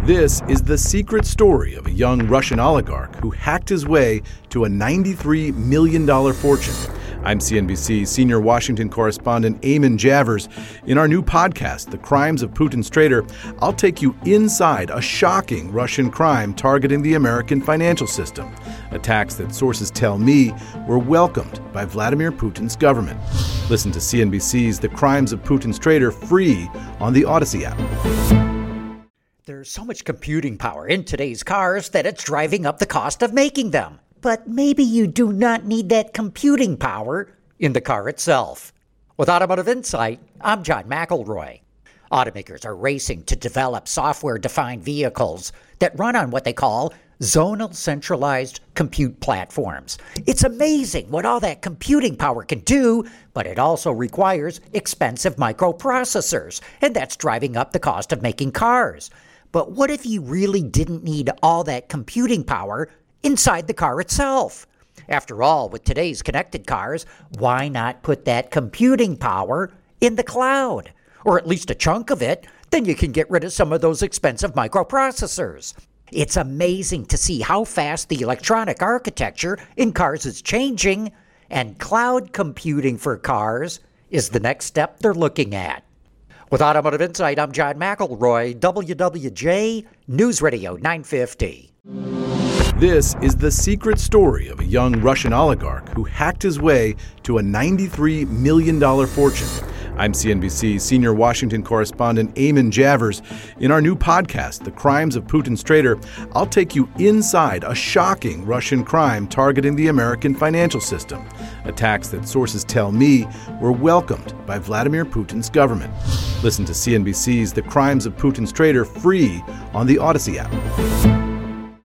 This is the secret story of a young Russian oligarch who hacked his way to a $93 million fortune. I'm CNBC senior Washington correspondent Eamon Javers. In our new podcast, The Crimes of Putin's Traitor, I'll take you inside a shocking Russian crime targeting the American financial system. Attacks that sources tell me were welcomed by Vladimir Putin's government. Listen to CNBC's The Crimes of Putin's Traitor free on the Odyssey app. There's so much computing power in today's cars that it's driving up the cost of making them. But maybe you do not need that computing power in the car itself. With Automotive Insight, I'm John McElroy. Automakers are racing to develop software-defined vehicles that run on what they call zonal centralized compute platforms. It's amazing what all that computing power can do, but it also requires expensive microprocessors, and that's driving up the cost of making cars. But what if you really didn't need all that computing power inside the car itself? After all, with today's connected cars, why not put that computing power in the cloud? Or at least a chunk of it, then you can get rid of some of those expensive microprocessors. It's amazing to see how fast the electronic architecture in cars is changing, and cloud computing for cars is the next step they're looking at. With Automotive Insight, I'm John McElroy, WWJ News Radio 950. This is the secret story of a young Russian oligarch who hacked his way to a $93 million fortune. I'm CNBC senior Washington correspondent Eamon Javers. In our new podcast, The Crimes of Putin's Traitor, I'll take you inside a shocking Russian crime targeting the American financial system. Attacks that sources tell me were welcomed by Vladimir Putin's government. Listen to CNBC's The Crimes of Putin's Traitor free on the Odyssey app.